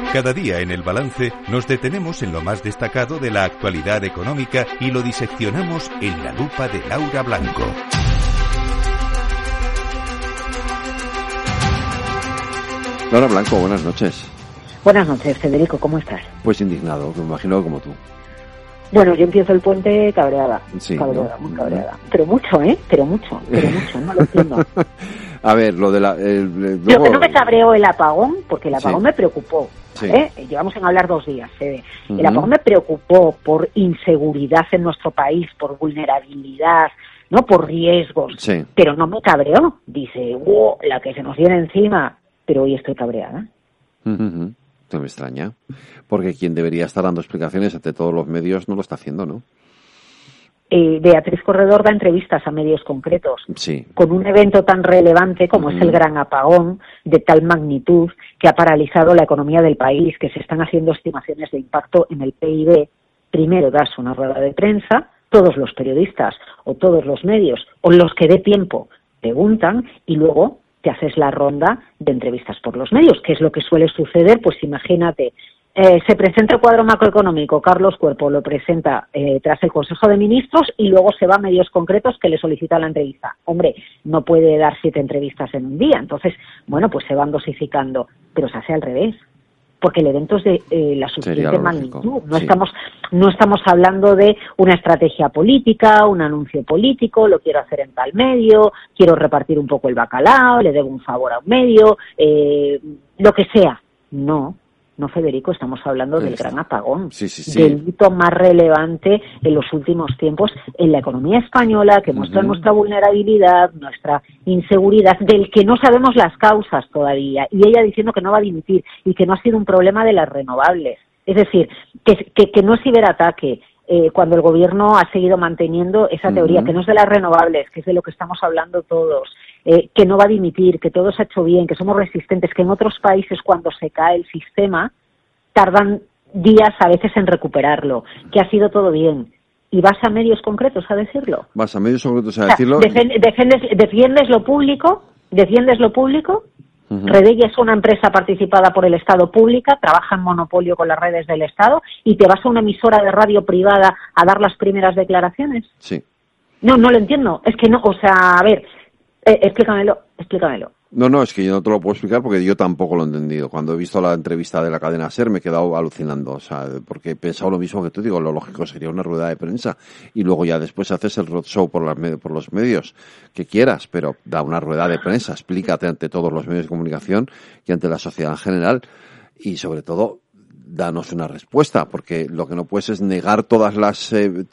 Cada día en El Balance nos detenemos en lo más destacado de la actualidad económica y lo diseccionamos en la lupa de Laura Blanco. Laura Blanco, buenas noches. Buenas noches, Federico, ¿cómo estás? Pues indignado, me imagino como tú. Bueno, yo empiezo el puente cabreada, sí, cabreada, ¿no? Muy cabreada. Pero mucho, pero mucho, no lo entiendo. A ver, lo de la... Luego... Lo que no me cabreó el apagón, porque el apagón me preocupó. ¿Vale? Sí. Llevamos en hablar 2 días, Fede. El apagón me preocupó por inseguridad en nuestro país, por vulnerabilidad, no por riesgos. Sí. Pero no me cabreó. Dice, la que se nos viene encima. Pero hoy estoy cabreada. Esto me extraña, porque quien debería estar dando explicaciones ante todos los medios no lo está haciendo, ¿no? Beatriz Corredor da entrevistas a medios concretos, sí, con un evento tan relevante como es el gran apagón, de tal magnitud que ha paralizado la economía del país, que se están haciendo estimaciones de impacto en el PIB. Primero das una rueda de prensa, todos los periodistas o todos los medios o los que dé tiempo preguntan y luego te haces la ronda de entrevistas por los medios, que es lo que suele suceder. Pues imagínate, se presenta el cuadro macroeconómico, Carlos Cuerpo lo presenta tras el Consejo de Ministros y luego se va a medios concretos que le solicitan la entrevista. Hombre, no puede dar 7 entrevistas en un día, entonces, bueno, pues se van dosificando, pero se hace al revés, porque el evento es de la suficiente magnitud. No estamos hablando de una estrategia política, un anuncio político, lo quiero hacer en tal medio, quiero repartir un poco el bacalao, le debo un favor a un medio, lo que sea. No, Federico, estamos hablando del gran apagón, del hito más relevante en los últimos tiempos en la economía española, que muestra nuestra vulnerabilidad, nuestra inseguridad, del que no sabemos las causas todavía, y ella diciendo que no va a dimitir y que no ha sido un problema de las renovables. Es decir, que no es ciberataque, cuando el gobierno ha seguido manteniendo esa teoría, que no es de las renovables, que es de lo que estamos hablando todos, que no va a dimitir, que todo se ha hecho bien, que somos resistentes, que en otros países cuando se cae el sistema tardan días a veces en recuperarlo, que ha sido todo bien. ¿Y vas a medios concretos a decirlo? ¿Vas a medios concretos a decirlo? ¿Defiendes lo público? Redella es una empresa participada por el Estado pública, trabaja en monopolio con las redes del Estado y te vas a una emisora de radio privada a dar las primeras declaraciones. Sí. No lo entiendo. Es que no, o sea, a ver, explícamelo. No, es que yo no te lo puedo explicar porque yo tampoco lo he entendido. Cuando he visto la entrevista de la cadena SER me he quedado alucinando, o sea, porque he pensado lo mismo que tú, digo, lo lógico sería una rueda de prensa y luego ya después haces el roadshow por los medios que quieras, pero da una rueda de prensa, explícate ante todos los medios de comunicación y ante la sociedad en general y sobre todo danos una respuesta, porque lo que no puedes es negar todas las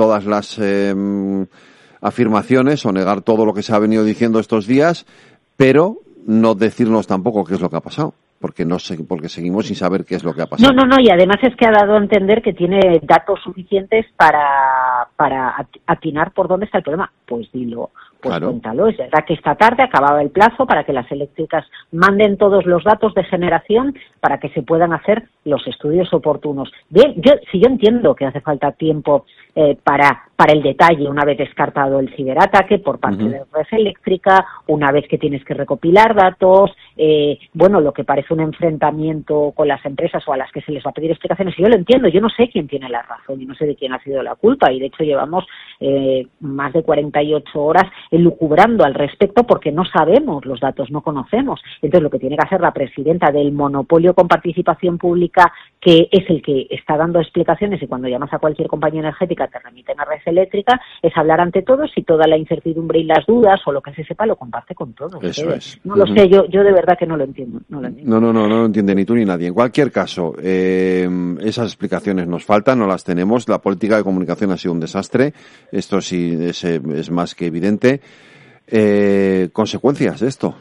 afirmaciones o negar todo lo que se ha venido diciendo estos días, pero no decirnos tampoco qué es lo que ha pasado, porque seguimos sin saber qué es lo que ha pasado. No, y además es que ha dado a entender que tiene datos suficientes para atinar por dónde está el problema. Pues dilo, claro. Cuéntalo. Es verdad que esta tarde acababa el plazo para que las eléctricas manden todos los datos de generación para que se puedan hacer los estudios oportunos. Bien, yo entiendo que hace falta tiempo para el detalle, una vez descartado el ciberataque por parte de Red Eléctrica, una vez que tienes que recopilar datos, lo que parece un enfrentamiento con las empresas o a las que se les va a pedir explicaciones. Y yo lo entiendo, yo no sé quién tiene la razón y no sé de quién ha sido la culpa, y de hecho llevamos más de 48 horas elucubrando al respecto porque no sabemos los datos, no conocemos. Entonces lo que tiene que hacer la presidenta del monopolio con participación pública, que es el que está dando explicaciones, y cuando llamas a cualquier compañía energética te remiten a Red Eléctrica, es hablar ante todos y toda la incertidumbre y las dudas o lo que se sepa lo comparte con todos. Eso es. No lo sé, yo de verdad que no lo entiendo. No lo entiende ni tú ni nadie. En cualquier caso, esas explicaciones nos faltan, no las tenemos. La política de comunicación ha sido un desastre. Esto sí es más que evidente. ¿Consecuencias de esto?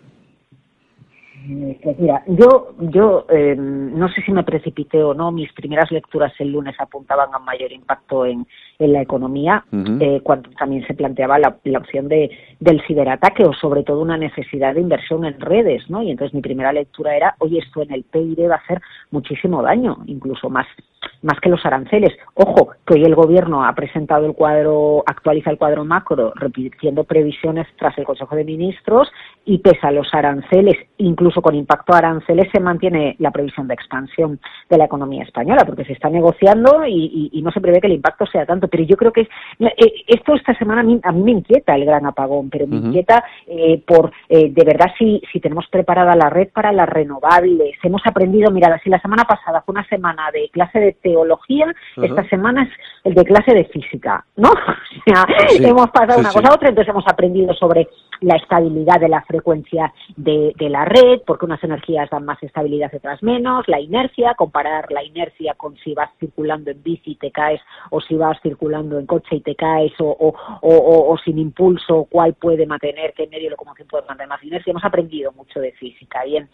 Pues mira, yo no sé si me precipité o no. Mis primeras lecturas el lunes apuntaban a mayor impacto en la economía, cuando también se planteaba la opción del ciberataque, o sobre todo una necesidad de inversión en redes, ¿no? Y entonces mi primera lectura era, oye, esto en el PIB va a hacer muchísimo daño, incluso más que los aranceles. Ojo, que hoy el gobierno ha presentado actualiza el cuadro macro, repitiendo previsiones tras el Consejo de Ministros, y pese a los aranceles, incluso incluso con impacto a aranceles, se mantiene la previsión de expansión de la economía española, porque se está negociando y no se prevé que el impacto sea tanto. Pero yo creo que esto esta semana a mí me inquieta el gran apagón, pero me inquieta de verdad si tenemos preparada la red para las renovables. Hemos aprendido, mirad, si la semana pasada fue una semana de clase de teología, esta semana es el de clase de física, ¿no? O sea, hemos pasado una cosa a otra, entonces hemos aprendido sobre la estabilidad de la frecuencia de la red, porque unas energías dan más estabilidad y otras menos, la inercia, comparar la inercia con si vas circulando en bici y te caes, o si vas circulando en coche y te caes, o sin impulso, cuál puede mantener, qué medio de locomoción puede mantener más inercia. Hemos aprendido mucho de física. Bien,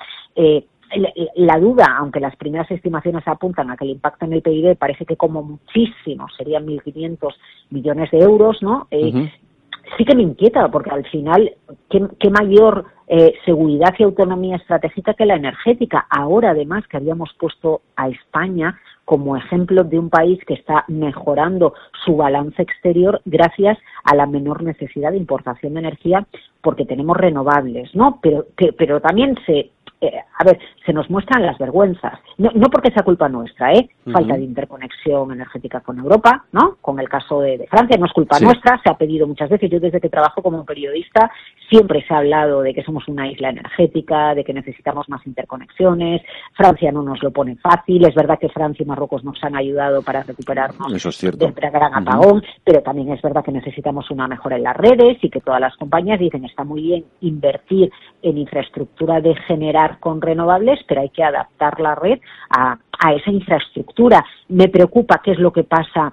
la duda, aunque las primeras estimaciones apuntan a que el impacto en el PIB parece que como muchísimo serían 1.500 millones de euros, ¿no? Sí que me inquieta, porque al final, ¿qué mayor seguridad y autonomía estratégica que la energética? Ahora, además, que habíamos puesto a España como ejemplo de un país que está mejorando su balance exterior gracias a la menor necesidad de importación de energía, porque tenemos renovables, ¿no? Pero también se nos muestran las vergüenzas, no porque sea culpa nuestra, falta de interconexión energética con Europa, ¿no? Con el caso de Francia, no es culpa nuestra, se ha pedido muchas veces. Yo desde que trabajo como periodista siempre se ha hablado de que somos una isla energética, de que necesitamos más interconexiones. Francia no nos lo pone fácil, es verdad que Francia y Marruecos nos han ayudado para recuperarnos del gran apagón, pero también es verdad que necesitamos una mejora en las redes y que todas las compañías dicen está muy bien invertir en infraestructura de generar con renovables, pero hay que adaptar la red a esa infraestructura. Me preocupa qué es lo que pasa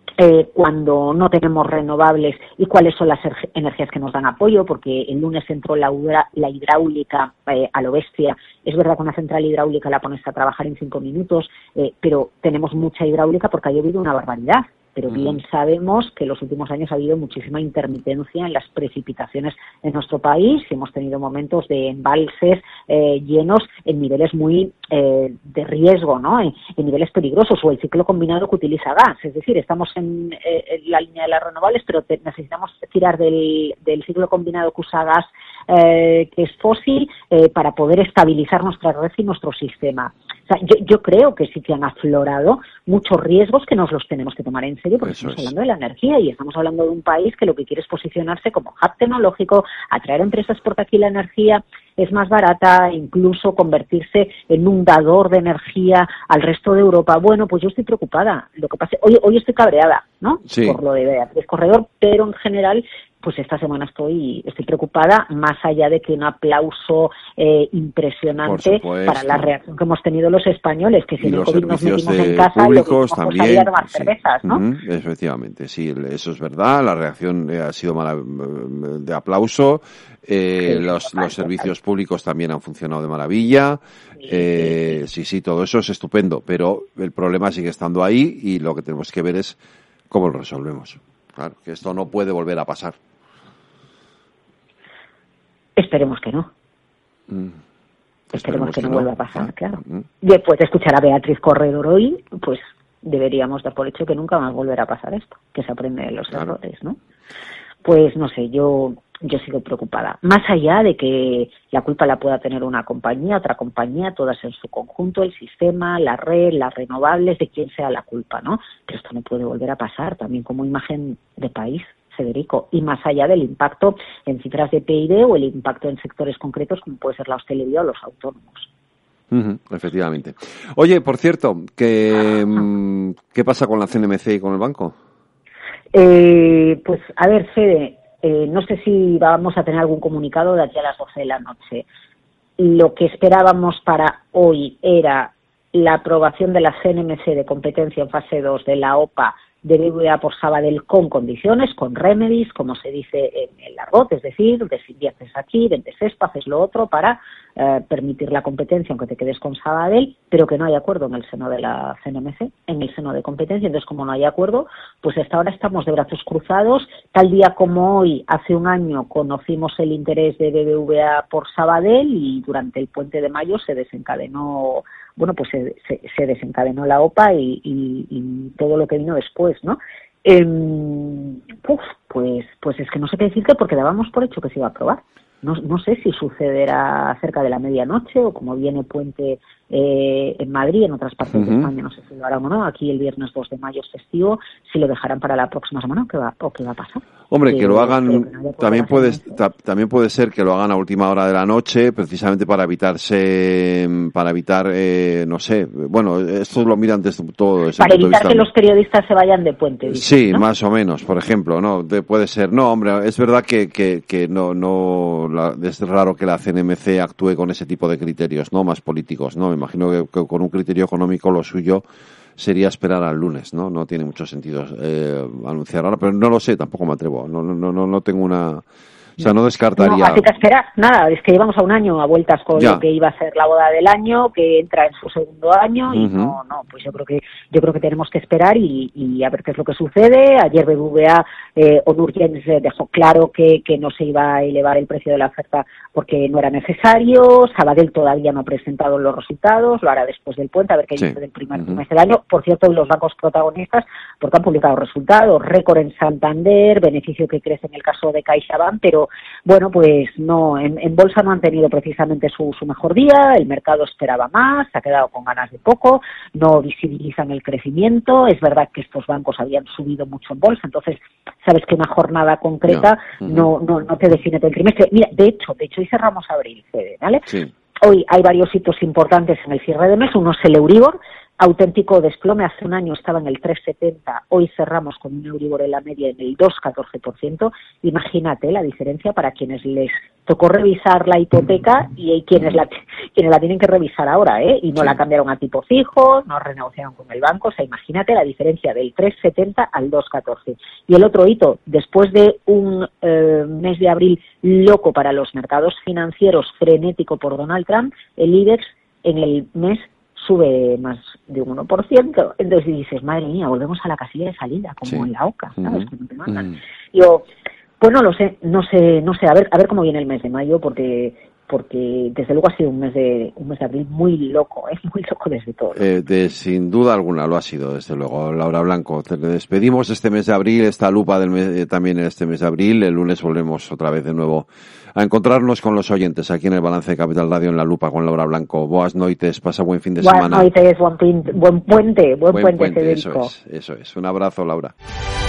cuando no tenemos renovables y cuáles son las energías que nos dan apoyo, porque el lunes entró la hidráulica a lo bestia. Es verdad que una central hidráulica la pones a trabajar en 5 minutos, pero tenemos mucha hidráulica porque ha llovido una barbaridad. Pero bien sabemos que en los últimos años ha habido muchísima intermitencia en las precipitaciones en nuestro país y hemos tenido momentos de embalses llenos en niveles muy de riesgo, ¿no? En niveles peligrosos, o el ciclo combinado que utiliza gas. Es decir, estamos en la línea de las renovables, pero necesitamos tirar del ciclo combinado que usa gas, que es fósil, para poder estabilizar nuestra red y nuestro sistema. O sea, yo creo que sí que han aflorado muchos riesgos que nos los tenemos que tomar en serio, porque estamos hablando de la energía y estamos hablando de un país que lo que quiere es posicionarse como hub tecnológico, atraer empresas porque aquí la energía es más barata, incluso convertirse en un dador de energía al resto de Europa. Bueno, pues yo estoy preocupada. Lo que pasa, hoy estoy cabreada, ¿no? Sí. Por lo de Beatriz Corredor, pero en general, pues esta semana estoy preocupada, más allá de que un aplauso impresionante para la reacción que hemos tenido los españos, que si en el COVID nos metimos en casa, públicos lo que también, a tomar cervezas, ¿no? Efectivamente, sí, eso es verdad, la reacción ha sido de aplauso, los servicios públicos también han funcionado de maravilla, sí, todo eso es estupendo, pero el problema sigue estando ahí y lo que tenemos que ver es cómo lo resolvemos. Claro, que esto no puede volver a pasar. Esperemos que no. Esperemos que no vuelva a pasar, claro. Después de escuchar a Beatriz Corredor hoy, pues deberíamos dar por hecho que nunca más volverá a pasar esto, que se aprende de los errores, ¿no? Pues no sé, yo sigo preocupada. Más allá de que la culpa la pueda tener una compañía, otra compañía, todas en su conjunto, el sistema, la red, las renovables, de quien sea la culpa, ¿no? Pero esto no puede volver a pasar, también como imagen de país, Federico, y más allá del impacto en cifras de PIB o el impacto en sectores concretos como puede ser la hostelería o los autónomos. Efectivamente. Oye, por cierto, ¿qué pasa con la CNMC y con el banco? Pues a ver, Fede, no sé si vamos a tener algún comunicado de aquí a las 12 de la noche. Lo que esperábamos para hoy era la aprobación de la CNMC de competencia en fase 2 de la OPA de BBVA por Sabadell con condiciones, con remedies, como se dice en el argot, es decir, inviertes aquí, vendes esto, haces lo otro para permitir la competencia aunque te quedes con Sabadell, pero que no hay acuerdo en el seno de la CNMC, en el seno de competencia. Entonces, como no hay acuerdo, pues hasta ahora estamos de brazos cruzados. Tal día como hoy, hace un año, conocimos el interés de BBVA por Sabadell y durante el puente de mayo se desencadenó se desencadenó la OPA y todo lo que vino después, ¿no? Pues es que no sé qué decirte porque dábamos por hecho que se iba a aprobar. no sé si sucederá cerca de la medianoche o como viene puente en Madrid, en otras partes de España, no sé si lo harán o no. Aquí el viernes 2 de mayo es festivo, si lo dejarán para la próxima semana o qué va a pasar. Hombre, que lo hagan, también puede ser que lo hagan a última hora de la noche, precisamente para evitar, no sé, bueno, esto lo miran desde todo. Desde para evitar que los periodistas se vayan de puente. Sí, ¿no? Más o menos, por ejemplo, ¿no? Puede ser. No, hombre, es verdad que es raro que la CNMC actúe con ese tipo de criterios, ¿no? Más políticos, ¿no? Me imagino que con un criterio económico lo suyo sería esperar al lunes, ¿no? No tiene mucho sentido anunciar ahora, pero no lo sé, tampoco me atrevo. No tengo una... O sea, no descartaría... No, así que esperar, nada, es que llevamos a un año a vueltas con lo que iba a ser la boda del año, que entra en su segundo año, y pues yo creo que tenemos que esperar y a ver qué es lo que sucede. Ayer BBVA, Onur Jens dejó claro que no se iba a elevar el precio de la oferta porque no era necesario. Sabadell todavía no ha presentado los resultados, lo hará después del puente, a ver qué dice del primer mes del año. Por cierto, los bancos protagonistas, porque han publicado resultados, récord en Santander, beneficio que crece en el caso de CaixaBank, pero bueno, pues no, en bolsa no han tenido precisamente su mejor día, el mercado esperaba más, se ha quedado con ganas de poco, no visibilizan el crecimiento. Es verdad que estos bancos habían subido mucho en bolsa, entonces sabes que una jornada concreta no te define todo el trimestre. Mira, de hecho hoy cerramos abril, Fede, ¿vale? Sí. Hoy hay varios hitos importantes en el cierre de mes. Uno es el Euribor, auténtico desplome. Hace un año estaba en el 3,70, hoy cerramos con un Euribor en la media en el 2,14%. Imagínate la diferencia para quienes les tocó revisar la hipoteca y hay quienes la tienen que revisar ahora, y no la cambiaron a tipo fijo, no renegociaron con el banco. O sea, imagínate la diferencia del 3,70 al 2,14. Y el otro hito, después de un mes de abril loco para los mercados financieros, frenético por Donald Trump, el IBEX en el mes sube más de un 1%, entonces dices, madre mía, volvemos a la casilla de salida, como en la OCA, ¿sabes? Que no te mandan. Yo, pues no lo sé, no sé, a ver cómo viene el mes de mayo, porque desde luego ha sido un mes de abril muy loco, muy loco desde todo. Sin duda alguna lo ha sido, desde luego. Laura Blanco, te despedimos este mes de abril, esta lupa del mes, también en este mes de abril. El lunes volvemos otra vez de nuevo a encontrarnos con los oyentes aquí en el Balance de Capital Radio en la lupa con Laura Blanco. Boas noites, pasa buen fin de semana. Boas noites, buen puente, Federico. Eso es. Un abrazo, Laura.